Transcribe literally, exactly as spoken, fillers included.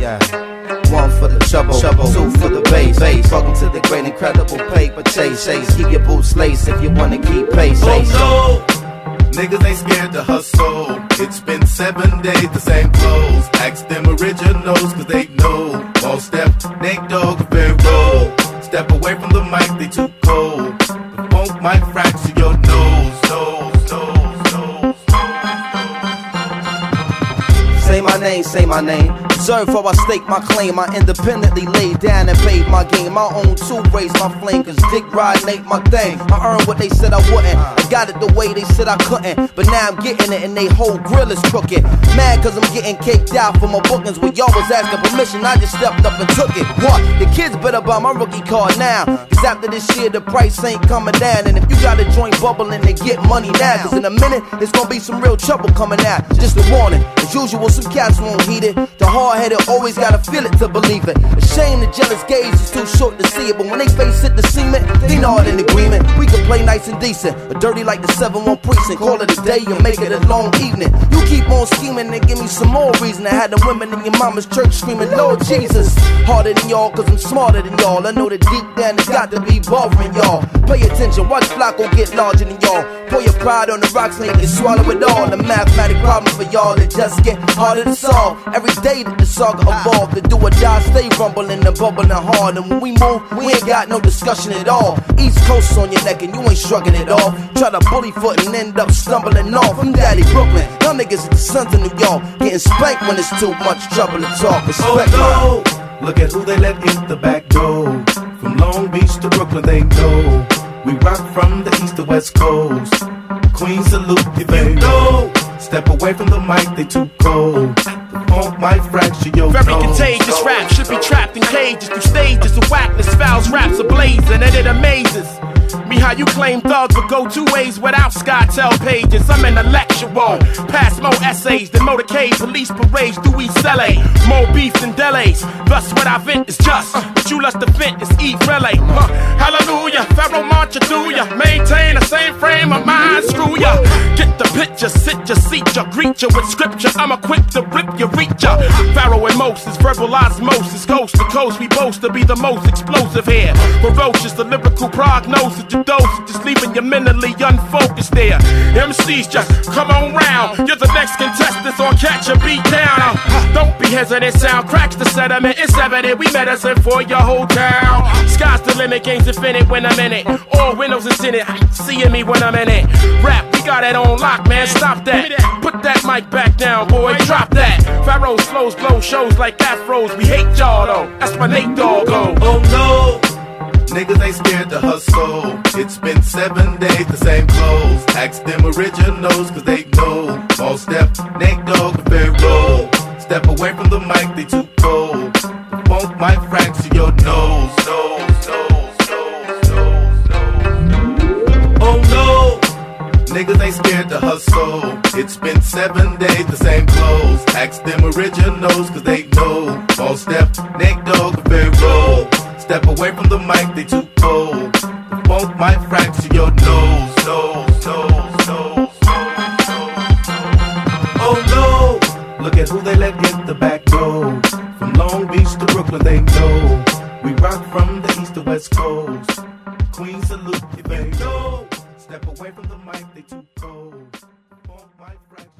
Yeah. One for the trouble, trouble, two for the bass, bass. Welcome to the great incredible paper chase, chase. Keep your boots laced if you wanna keep pace. Oh no, niggas ain't scared to hustle. It's been seven days, the same clothes. Ask them originals, cause they know. All step, Nate Dogg, very roll. Step away from the mic, they too cold. The funk might fracture your nose, nose, nose, nose. Say my name, say my name. Observe how I stake my claim. I independently laid down and paid my game. My own too raised my flame, cause dick riding ain't my thing. I earned what they said I wouldn't. I got it the way they said I couldn't. But now I'm getting it and they whole grill is crooked. Mad cause I'm getting caked out for my bookings. When y'all was asking permission, I just stepped up and took it. What? The kids better buy my rookie card now, cause after this year the price ain't coming down. And if you got a joint bubbling, then get money now, cause in a minute it's gonna be some real trouble coming out. Just a warning, as usual some cats won't heed it. The hard-headed always gotta feel it to believe it. A shame the jealous gaze is too short to see it, but when they face it, the cement, they know it in agreement. We can play nice and decent, or dirty like the seven one precinct. Call it a day and make it a long evening. You keep on scheming and give me some more reason to have the women in your mama's church screaming, Lord Jesus. Harder than y'all, cause I'm smarter than y'all. I know that deep down it's got to be bothering y'all. Pay attention, watch Flacco get larger than y'all. Pour your pride on the rocks and you can swallow it all. The mathematic problem for y'all that just get harder to solve. Every day that the saga evolve, the do or die stay rumbling and bubbling hard. And when we move, we ain't got no discussion at all. East Coast on your neck and you ain't shrugging it off. Try to bully foot and end up stumbling off. I'm Daddy Brooklyn, y'all niggas are the sons of New York, getting spanked when it's too much trouble to talk. Respect oh no, look at who they let in the back door. From Long Beach to Brooklyn they know. We rock from the east to west coast. Queen salute if you know. Step away from the mic, they too cold. The funk might fracture your Very nose. contagious rap should be trapped in cages. Through stages of whackness, fouls, raps ablazing. And it amazes me how you claim thugs would go two ways without SkyTel pages. I'm intellectual, pass more essays than motorcade police parades through East L A. More beef than delays, thus what I vent is just what you lust to vent is eat relay. Huh. Hallelujah, Pharaoh march you through ya. Maintain the same frame of mind, screw ya. Get the picture, sit ya, seat ya, greet ya with scripture. I'm equipped to rip ya, reach ya. Pharaoh and Moses, verbal osmosis, coast to coast. We boast to be the most explosive here. Ferocious, the lyrical prognosis. Your dose, just leaving you mentally unfocused there. M Cs just come on round. You're the next contestant on Catch a Beat Down. Don't be hesitant, sound cracks the sediment. It's evident we medicine for your whole town. Sky's the limit, game's infinite when I'm in it. All windows is in it, seeing me when I'm in it. Rap, we got it on lock, man, stop that. Put that mic back down, boy, drop that. Pharaoh's flows blow shows like afros. We hate y'all though, that's my Nate Dogg. Oh no, niggas ain't scared to hustle. It's been seven days, the same clothes. Ask them originals, cause they know. All step, Nate Dogg, very roll. Step away from the mic, they too cold. The funk might fracture your nose. Nose, nose, nose, nose, nose. Oh no, niggas ain't scared to hustle. It's been seven days, the same clothes. Ask them originals, cause they know. All step, Nate Dogg, very roll. Step away from the mic, they too cold. The funk might fracture your nose, nose, nose, nose. Oh no, look at who they let in the back door. From Long Beach to Brooklyn, they know. We rock from the east to west coast. Queen salute if they know. Step away from the mic, they too cold. The funk might fracture.